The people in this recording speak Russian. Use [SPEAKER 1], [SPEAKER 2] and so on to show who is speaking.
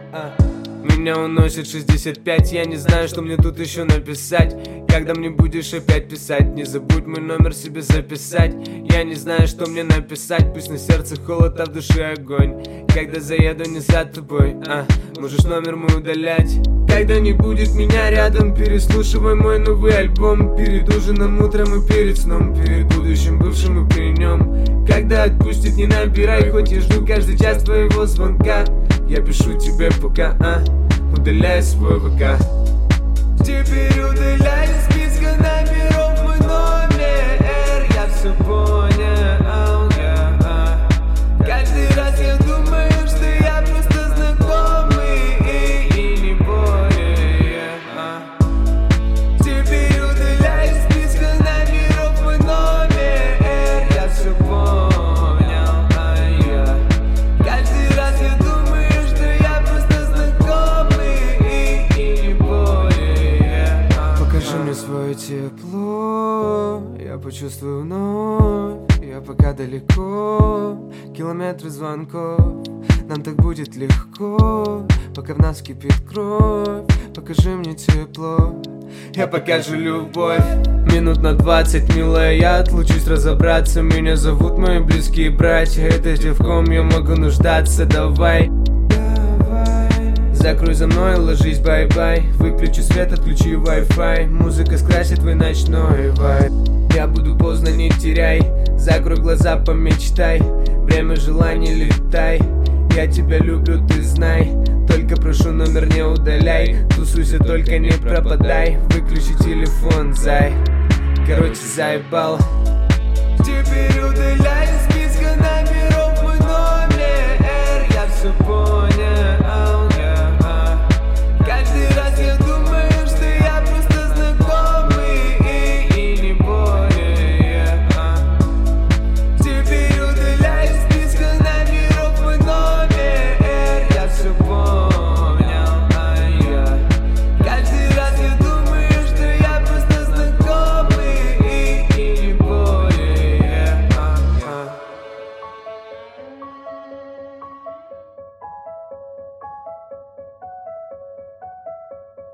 [SPEAKER 1] Меня уносит 65, я не знаю, что мне тут еще написать. Когда мне будешь опять писать, не забудь мой номер себе записать. Я не знаю, что мне написать, пусть на сердце холод, а в душе огонь. Когда заеду не за тобой, можешь номер мой удалять. Когда не будет меня рядом, переслушивай мой новый альбом. Перед ужином, утром и перед сном, перед будущим, бывшим и при нем. Когда отпустит, не набирай, хоть я жду каждый час твоего звонка. Я пишу тебе пока, удаляй свой ВК. Теперь удаляй из списка номеров мой номер. Я все понял, каждый раз я думаю, что я просто знакомый и не более. Теперь удаляй из списка номеров мой номер. Я все понял, каждый раз я думаю, что я просто знакомый и не более. Покажи мне свое тепло, я почувствую вновь. Я пока далеко, километры звонков. Нам так будет легко, пока в нас кипит кровь. Покажи мне тепло, я покажу любовь. Минут на 20, милая, я отлучусь разобраться. Меня зовут мои близкие братья. Это те, в ком я могу нуждаться. Давай, закрой за мной, ложись, бай-бай. Выключи свет, отключи Wi-Fi. Музыка скрасит твой ночной вайб. Я буду поздно, не теряй. Закрой глаза, помечтай. Время желаний, летай. Я тебя люблю, ты знай. Только прошу, номер не удаляй. Тусуйся, только не пропадай. Выключи телефон, зай. Короче, заебал. Теперь удаляй.